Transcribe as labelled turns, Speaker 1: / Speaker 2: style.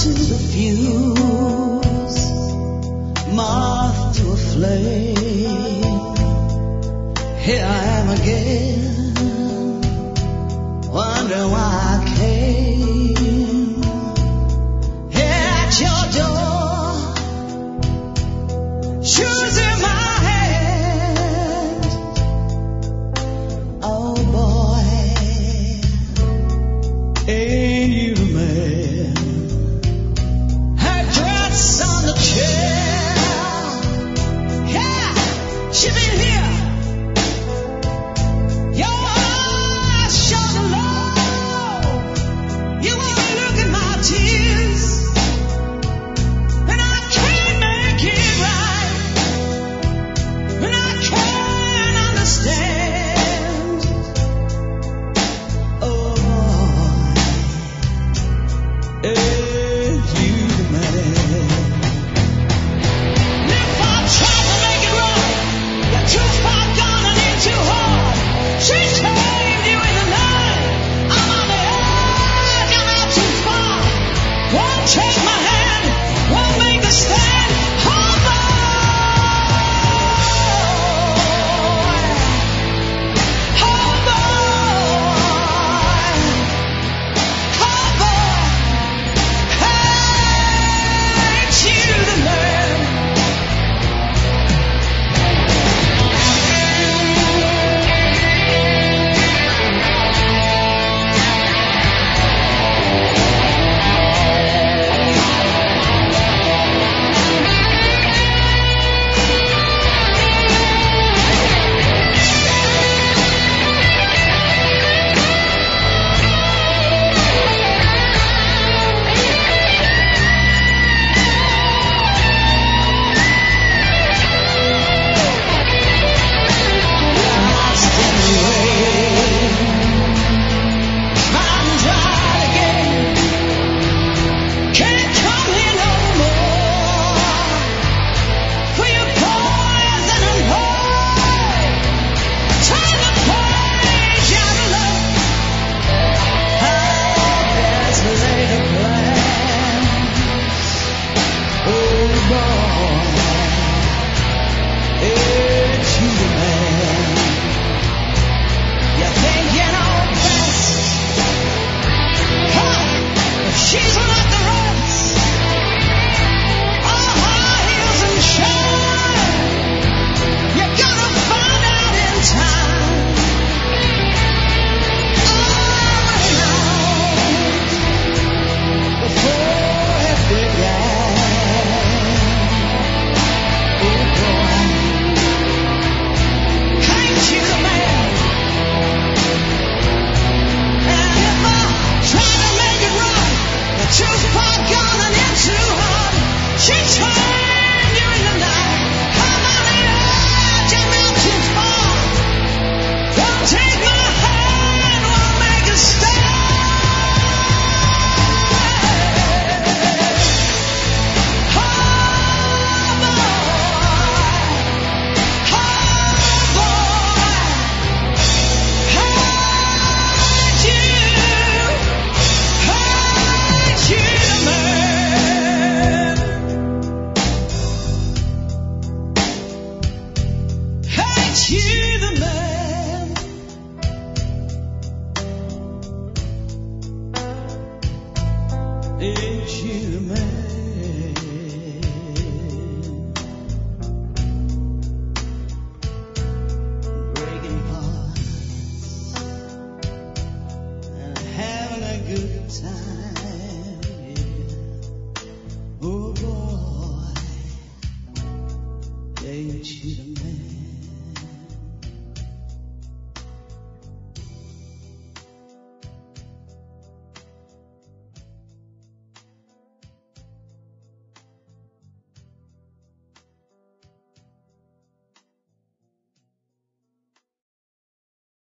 Speaker 1: to the fuse, moth to a flame. Here I am again, wonder why I came. Here at your door, shoes in my hand. Oh boy, ain't you the man? Her dress on the chair, yeah, she been here. Your eyes show the love. You wanna look at my tears, and I can't make it right, and I can't understand. Oh boy, ain't you the man? And if I try to make it right, you're too far gone and in too hard. She tamed you in the night. I'm on the edge, I'm out too far. Won't take my hand, won't make a stand. Oh boy, oh boy, ain't you the man? Lost in the rain, trying to dry again. Can't come here no more. For your poison and void, turn the page out of love. There's laid a plan. Oh boy, ain't you the man? You think you know best, huh? But she's not the rest. All high heels and shine. You gotta find out in time. Before it began. Oh boy, ain't you the man? And if I try to make it right, you're too far gone and in too hard. She turned you in the night. I'm on the edge, I'm out too far. Don't take my hand, won't make a stand. Oh boy, ain't you the man? Ain't you the man? Ain't you the man? Breaking hearts and having a good time.